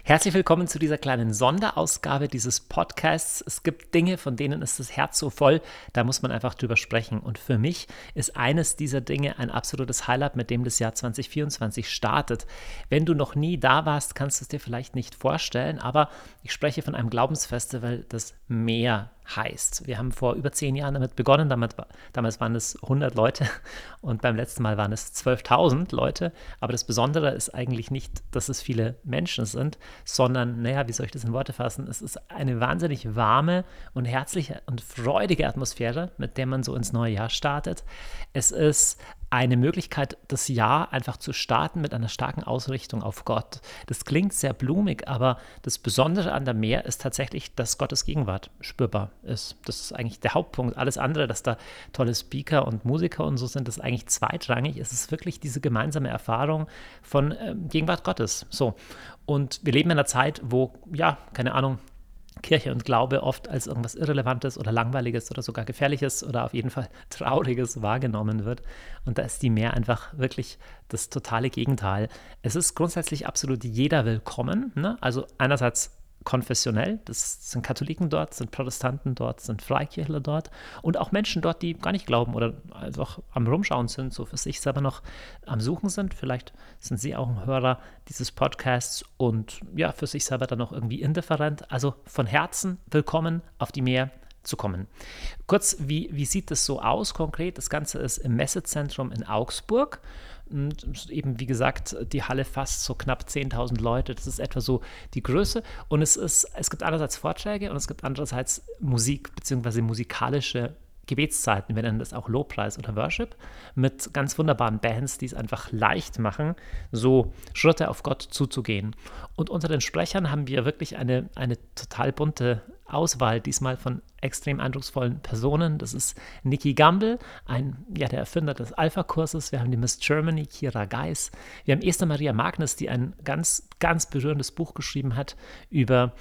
Herzlich willkommen zu dieser kleinen Sonderausgabe dieses Podcasts. Es gibt Dinge, von denen ist das Herz so voll, da muss man einfach drüber sprechen. Und für mich ist eines dieser Dinge ein absolutes Highlight, mit dem das Jahr 2024 startet. Wenn du noch nie da warst, kannst du es dir vielleicht nicht vorstellen, aber ich spreche von einem Glaubensfestival, das Meer heißt. Wir haben vor über 10 Jahren damit begonnen, damals waren es 100 Leute und beim letzten Mal waren es 12.000 Leute, aber das Besondere ist eigentlich nicht, dass es viele Menschen sind, sondern, naja, wie soll ich das in Worte fassen, es ist eine wahnsinnig warme und herzliche und freudige Atmosphäre, mit der man so ins neue Jahr startet. Es ist eine Möglichkeit, das Jahr einfach zu starten mit einer starken Ausrichtung auf Gott. Das klingt sehr blumig, aber das Besondere an der Meer ist tatsächlich, dass Gottes Gegenwart spürbar ist. Das ist eigentlich der Hauptpunkt. Alles andere, dass da tolle Speaker und Musiker und so sind, ist eigentlich zweitrangig. Es ist wirklich diese gemeinsame Erfahrung von Gegenwart Gottes. So. Und wir leben in einer Zeit, wo, ja, keine Ahnung, Kirche und Glaube oft als irgendwas Irrelevantes oder Langweiliges oder sogar Gefährliches oder auf jeden Fall Trauriges wahrgenommen wird. Und da ist die Meer einfach wirklich das totale Gegenteil. Es ist grundsätzlich absolut jeder willkommen, ne? Also einerseits konfessionell, das sind Katholiken dort, sind Protestanten dort, sind Freikirchler dort und auch Menschen dort, die gar nicht glauben oder einfach am Rumschauen sind, so für sich selber noch am Suchen sind. Vielleicht sind sie auch ein Hörer dieses Podcasts und ja, für sich selber dann auch irgendwie indifferent. Also von Herzen willkommen auf die Meer zu kommen. Kurz, wie sieht das so aus konkret? Das Ganze ist im Messezentrum in Augsburg. Und eben, wie gesagt, die Halle fasst so knapp 10.000 Leute. Das ist etwa so die Größe. Und es gibt einerseits Vorträge und es gibt andererseits Musik bzw. musikalische Gebetszeiten. Wir nennen das auch Lobpreis oder Worship mit ganz wunderbaren Bands, die es einfach leicht machen, so Schritte auf Gott zuzugehen. Und unter den Sprechern haben wir wirklich eine total bunte Auswahl, diesmal von extrem eindrucksvollen Personen. Das ist Nicky Gamble, der Erfinder des Alpha-Kurses. Wir haben die Miss Germany, Kira Geis. Wir haben Esther Maria Magnus, die ein ganz, ganz berührendes Buch geschrieben hat über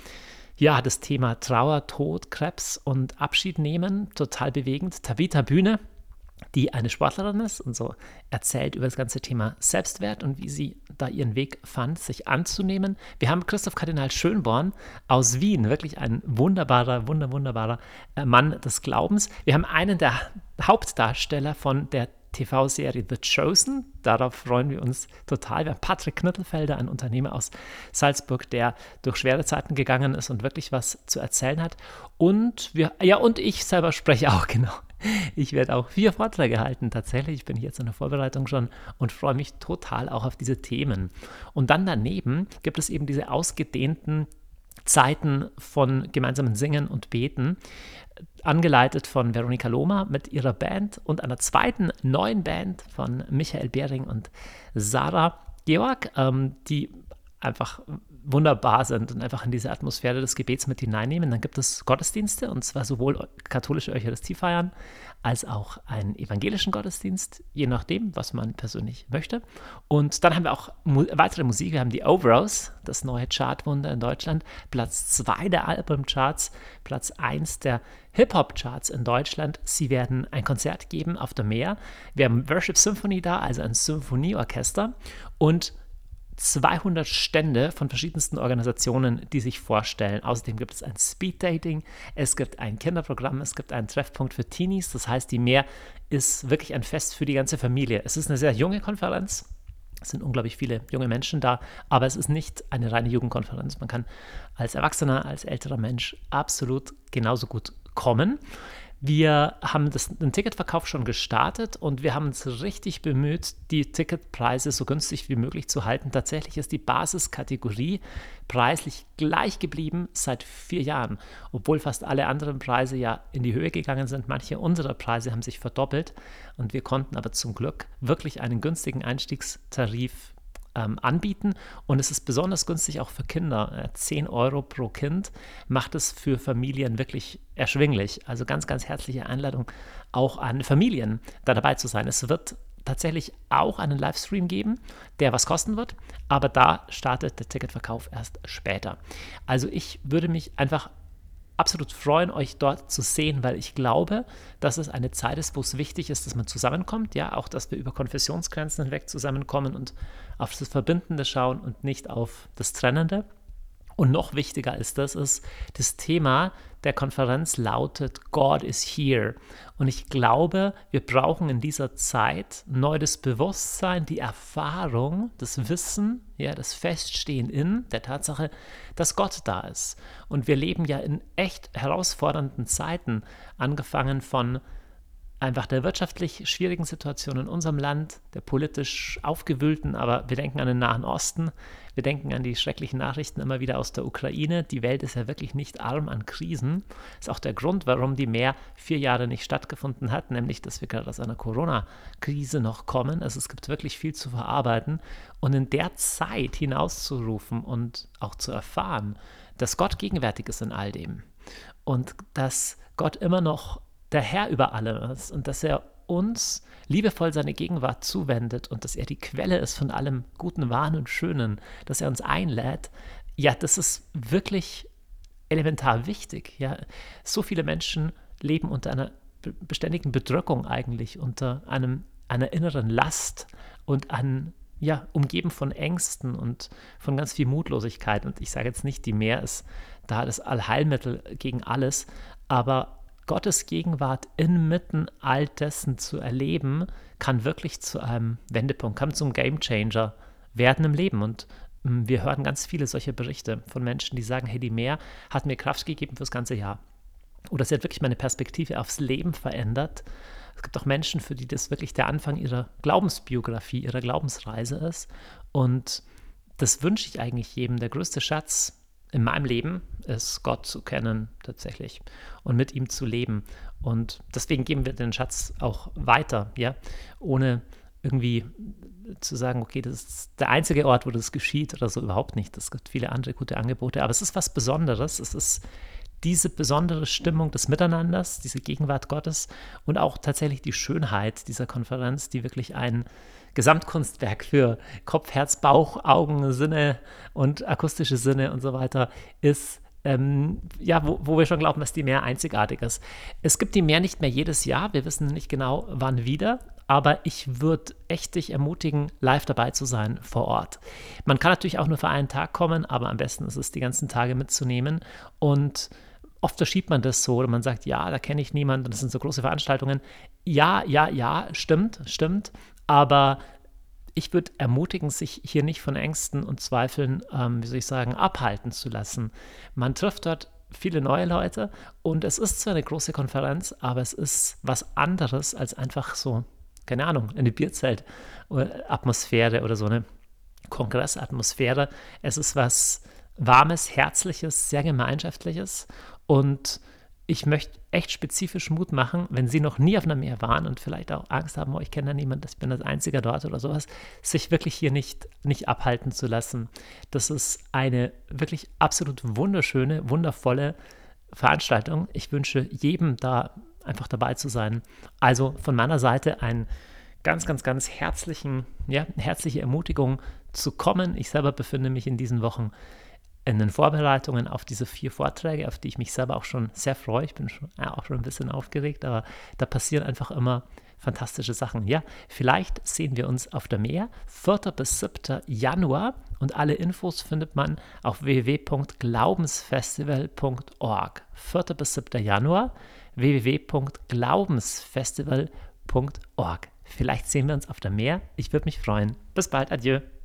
das Thema Trauer, Tod, Krebs und Abschied nehmen. Total bewegend. Tabitha Bühne, die eine Sportlerin ist und so erzählt über das ganze Thema Selbstwert und wie sie da ihren Weg fand, sich anzunehmen. Wir haben Christoph Kardinal Schönborn aus Wien, wirklich ein wunderbarer Mann des Glaubens. Wir haben einen der Hauptdarsteller von der TV-Serie The Chosen. Darauf freuen wir uns total. Wir haben Patrick Knüttelfelder, ein Unternehmer aus Salzburg, der durch schwere Zeiten gegangen ist und wirklich was zu erzählen hat. Und ich selber spreche auch, genau. Ich werde auch 4 Vorträge halten, tatsächlich. Ich bin jetzt in der Vorbereitung schon und freue mich total auch auf diese Themen. Und dann daneben gibt es eben diese ausgedehnten Zeiten von gemeinsamen Singen und Beten, angeleitet von Veronika Lohmer mit ihrer Band und einer zweiten neuen Band von Michael Behring und Sarah Georg, die einfach wunderbar sind und einfach in diese Atmosphäre des Gebets mit hineinnehmen. Dann gibt es Gottesdienste, und zwar sowohl katholische Eucharistiefeiern als auch einen evangelischen Gottesdienst, je nachdem, was man persönlich möchte. Und dann haben wir auch weitere Musik. Wir haben die Overos, das neue Chartwunder in Deutschland, Platz 2 der Albumcharts, Platz 1 der Hip-Hop-Charts in Deutschland. Sie werden ein Konzert geben auf der Meer. Wir haben Worship Symphony da, also ein Symphonieorchester, und 200 Stände von verschiedensten Organisationen, die sich vorstellen. Außerdem gibt es ein Speed-Dating, es gibt ein Kinderprogramm, es gibt einen Treffpunkt für Teenies. Das heißt, die Meer ist wirklich ein Fest für die ganze Familie. Es ist eine sehr junge Konferenz. Es sind unglaublich viele junge Menschen da, aber es ist nicht eine reine Jugendkonferenz. Man kann als Erwachsener, als älterer Mensch absolut genauso gut kommen. Wir haben den Ticketverkauf schon gestartet und wir haben uns richtig bemüht, die Ticketpreise so günstig wie möglich zu halten. Tatsächlich ist die Basiskategorie preislich gleich geblieben seit 4 Jahren, obwohl fast alle anderen Preise ja in die Höhe gegangen sind. Manche unserer Preise haben sich verdoppelt und wir konnten aber zum Glück wirklich einen günstigen Einstiegstarif anbieten, und es ist besonders günstig auch für Kinder. 10 Euro pro Kind macht es für Familien wirklich erschwinglich. Also ganz, ganz herzliche Einladung auch an Familien, da dabei zu sein. Es wird tatsächlich auch einen Livestream geben, der was kosten wird, aber da startet der Ticketverkauf erst später. Also ich würde mich einfach absolut freuen, euch dort zu sehen, weil ich glaube, dass es eine Zeit ist, wo es wichtig ist, dass man zusammenkommt, ja, auch, dass wir über Konfessionsgrenzen hinweg zusammenkommen und auf das Verbindende schauen und nicht auf das Trennende. Und noch wichtiger ist das Thema der Konferenz lautet God is here. Und ich glaube, wir brauchen in dieser Zeit neu das Bewusstsein, die Erfahrung, das Wissen, ja, das Feststehen in der Tatsache, dass Gott da ist. Und wir leben ja in echt herausfordernden Zeiten, angefangen von einfach der wirtschaftlich schwierigen Situation in unserem Land, der politisch aufgewühlten, aber wir denken an den Nahen Osten, wir denken an die schrecklichen Nachrichten immer wieder aus der Ukraine. Die Welt ist ja wirklich nicht arm an Krisen. Das ist auch der Grund, warum die Mehr 4 Jahre nicht stattgefunden hat, nämlich, dass wir gerade aus einer Corona-Krise noch kommen. Also es gibt wirklich viel zu verarbeiten. Und in der Zeit hinauszurufen und auch zu erfahren, dass Gott gegenwärtig ist in all dem und dass Gott immer noch der Herr über allem ist und dass er uns liebevoll seine Gegenwart zuwendet und dass er die Quelle ist von allem Guten, Wahren und Schönen, dass er uns einlädt, ja, das ist wirklich elementar wichtig. Ja. So viele Menschen leben unter einer beständigen Bedrückung eigentlich, unter einer inneren Last und umgeben von Ängsten und von ganz viel Mutlosigkeit. Und ich sage jetzt nicht, die Mehr ist da das Allheilmittel gegen alles, aber Gottes Gegenwart inmitten all dessen zu erleben, kann wirklich zu einem Wendepunkt, kann zum Gamechanger werden im Leben. Und wir hören ganz viele solche Berichte von Menschen, die sagen, hey, die Mehr hat mir Kraft gegeben fürs ganze Jahr. Oder sie hat wirklich meine Perspektive aufs Leben verändert. Es gibt auch Menschen, für die das wirklich der Anfang ihrer Glaubensbiografie, ihrer Glaubensreise ist. Und das wünsche ich eigentlich jedem. Der größte Schatz in meinem Leben ist, Gott zu kennen tatsächlich und mit ihm zu leben. Und deswegen geben wir den Schatz auch weiter, ja, ohne irgendwie zu sagen, okay, das ist der einzige Ort, wo das geschieht oder so, überhaupt nicht. Es gibt viele andere gute Angebote, aber es ist was Besonderes. Es ist diese besondere Stimmung des Miteinanders, diese Gegenwart Gottes und auch tatsächlich die Schönheit dieser Konferenz, die wirklich ein Gesamtkunstwerk für Kopf, Herz, Bauch, Augen, Sinne und akustische Sinne und so weiter ist, wo wir schon glauben, dass die Mehr einzigartig ist. Es gibt die Mehr nicht mehr jedes Jahr, wir wissen nicht genau, wann wieder, aber ich würde echt dich ermutigen, live dabei zu sein vor Ort. Man kann natürlich auch nur für einen Tag kommen, aber am besten ist es, die ganzen Tage mitzunehmen und oft verschiebt man das so, oder man sagt, ja, da kenne ich niemanden, das sind so große Veranstaltungen. Ja, stimmt, aber ich würde ermutigen, sich hier nicht von Ängsten und Zweifeln, abhalten zu lassen. Man trifft dort viele neue Leute und es ist zwar eine große Konferenz, aber es ist was anderes als einfach so, keine Ahnung, eine Bierzelt-Atmosphäre oder so eine Kongressatmosphäre. Es ist was Warmes, Herzliches, sehr Gemeinschaftliches und ich möchte echt spezifisch Mut machen, wenn Sie noch nie auf einer Meer waren und vielleicht auch Angst haben, ich kenne da niemanden, ich bin das Einzige dort oder sowas, sich wirklich hier nicht abhalten zu lassen. Das ist eine wirklich absolut wunderschöne, wundervolle Veranstaltung. Ich wünsche jedem da einfach dabei zu sein. Also von meiner Seite ein ganz, ganz, ganz herzliche Ermutigung zu kommen. Ich selber befinde mich in diesen Wochen in den Vorbereitungen auf diese 4 Vorträge, auf die ich mich selber auch schon sehr freue. Ich bin auch schon ein bisschen aufgeregt, aber da passieren einfach immer fantastische Sachen. Ja, vielleicht sehen wir uns auf der Meer, 4. bis 7. Januar und alle Infos findet man auf www.glaubensfestival.org. 4. bis 7. Januar, www.glaubensfestival.org. Vielleicht sehen wir uns auf der Meer. Ich würde mich freuen. Bis bald. Adieu.